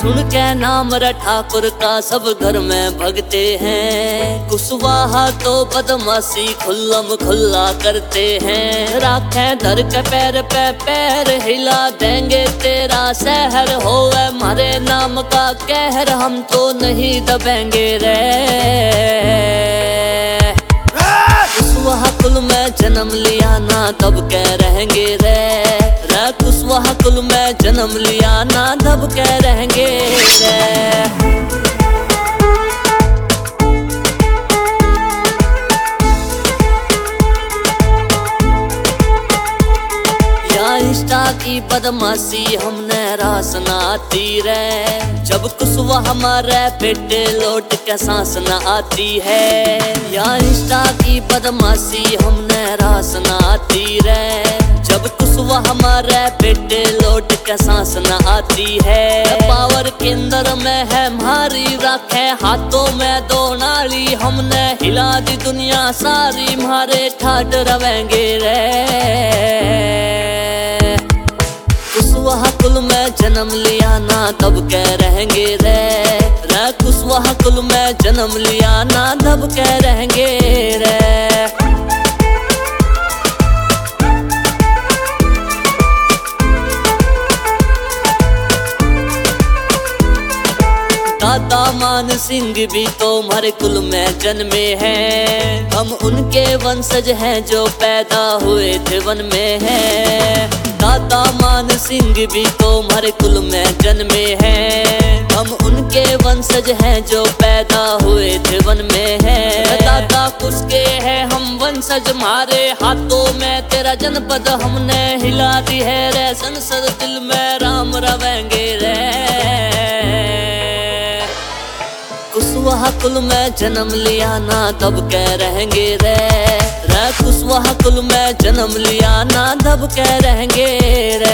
सुन के नाम रे ठाकुर का सब घर में भगते हैं। कुशवाहा तो बदमाशी खुल्लम खुल्ला करते हैं। राखें धर के पैर पे पैर हिला देंगे तेरा शहर होवे मारे नाम का कहर हम तो नहीं दबेंगे रे। कुशवाहा कुल में जन्म लिया ना दब के रहेंगे रे। कुशवाहा कुल में जन्म लिया ना दब के रहेंगे रे। इंस्टा की बदमाशी हमने रास न आती रे। जब कुशवाहा हमारे बेटे लौट के सांस न आती है। या इंस्टा की बदमाशी हमने रास न आती रे। जब कुशवाहा हमारे बेटे लौट के सांस न आती है। पावर केंद्र में है हमारी राखे हाथों में दो नाली। हमने हिला दी दुनिया सारी मारे ठाट रवेंगे रे। कुशवाहा कुल में जन्म लिया ना दब के रहेंगे रे। कुशवाहा कुल में जन्म लिया ना दब के रहेंगे रे। दादा मान सिंह भी तो हमारे कुल में जन्मे हैं। हम उनके वंशज हैं जो पैदा हुए थे वन में हैं। दादा मान सिंह भी तो हमारे कुल में जन्मे हैं। हम उनके वंशज हैं जो पैदा हुए थे वन में हैं। दादा कुसके हैं हम वंशज हमारे हाथों में तेरा जनपद हमने हिला दी है रे। संसद दिल में राम रवेंगे रे। कुशवाहा कुल में जन्म लिया ना दब के रहेंगे रे। कुशवाहा कुल में जन्म लिया ना दब के रहेंगे रे।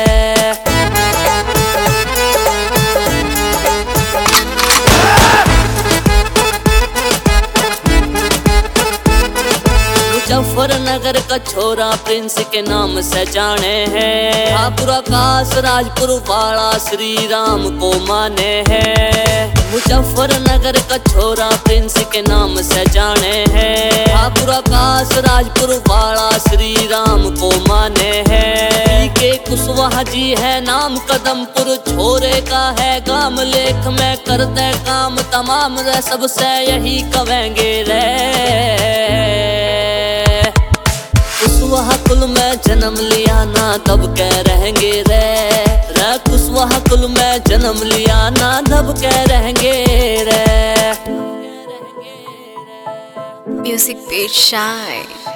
मुजफ्फरनगर का छोरा प्रिंस के नाम से जाने हैं। ठाकुर आकाश राजपुर वाला श्री राम को माने हैं। मुजफ्फरनगर का छोरा प्रिंस के नाम से जाने हैं। ठाकुर आकाश राजपुर वाला श्री राम को माने हैं। के कुशवाहा जी है नाम कदमपुर छोरे का है गाम। लेख में करते काम तमाम रे सबसे यही कहेंगे रे। कुशवाहा कुल में जन्म लिया ना दब के रहेंगे रे। कुशवाहा कुल में जन्म लिया ना दब के रहेंगे रे। Music Page Shy.